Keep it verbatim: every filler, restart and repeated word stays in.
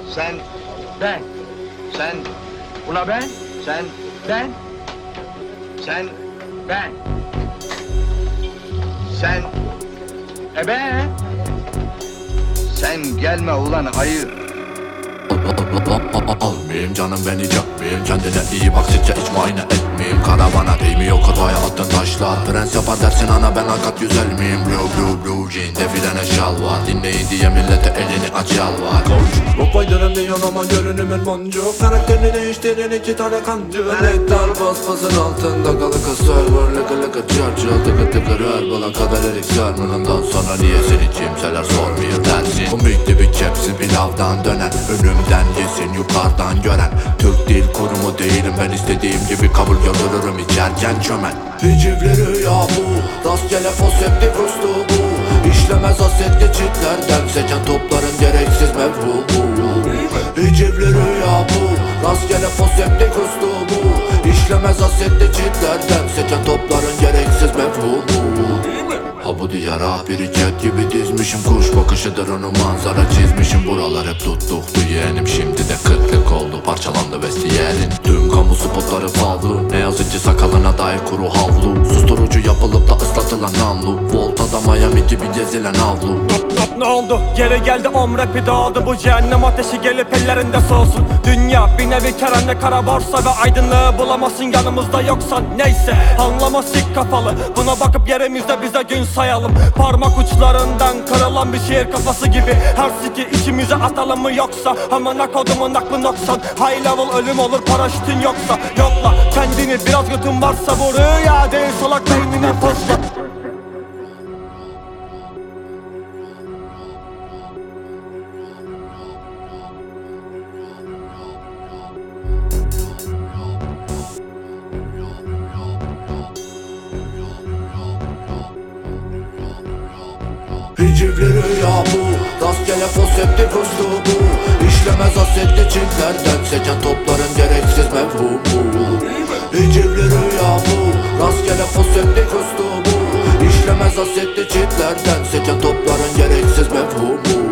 Sen, Ben. sen, Ula ben. sen, Ben. sen, Ben. sen, E ben. sen gelme ulan hayır. Almayayım canım beni yakmayayım. Kendine iyi bak sizce hiç muayene etmeyeyim. Karavana değmiyor kafaya attın taşlar. Prens yapar dersin ana ben hakikat güzel miyim? Blue blue blue jean defilene şal var. Dinleyin diye millete elini aç yalvar. Bu faydalarım diyor ama görünümün boncuk. Karakterini değiştirin iki tane kancı. Nektar bas basın altında kalı kız server. Lıkı lıkı çarçı tıkı tıkı rör. Buna kadar erik sermonundan sonra niye seni kimseler sormuyor dersin. Komikli bir kepsi pilavdan dönen. Önümden yesin yukarıdan gören. Türk dil kurumu değilim ben istediğim gibi kabul görürüm içerken çömen. Hicivli rüya bu. Rastgele foseptik ustu bu. İşlemez asetli çitlerden seçen topların gereksiz mevhumu. Hicivli rüya bu. Rastgele foseptik ustu bu. İşlemez asetli çitlerden seçen topların gereksiz mevhumu. Ha bu diyara biriket gibi dizmişim. Kuş bakışıdır onu manzara çizmişim. Buralar hep tuttuktu yeğenim. Şimdi de kıtlık oldu parçalandı vestiyerin. Tüm kamu spotları pahalı. Ne yazıcı sakalına dair kuru havlu. Susturucu yapılıp da ıslatılan namlu. Volta'da Miami gibi gezilen avlu. Ne oldu? Geri geldi om rapi dağıldı. Bu cehennem ateşi gelip ellerinde soğusun. Dünya bir nevi kerane kara borsa ve aydınlığı bulamazsın yanımızda yoksan. Neyse anlama sik kafalı. Buna bakıp yerimizde bize gün sayalım. Parmak uçlarından kırılan bir şiir kafası gibi. Her siki içimize atalım mı yoksa? Amına kodumun aklı noksan. High level ölüm olur paraşütün yoksa. Yokla kendini biraz götün varsa bu rüya değil salak beynine fosla. Hicivli rüya bu. Rastgele foseptik ustu bu. İşlemez asetli çitlerden seçen topların gereksiz mevhumu. Hicivli rüya bu. Rastgele foseptik ustu bu. İşlemez asetli çitlerden seçen topların gereksiz mevhumu.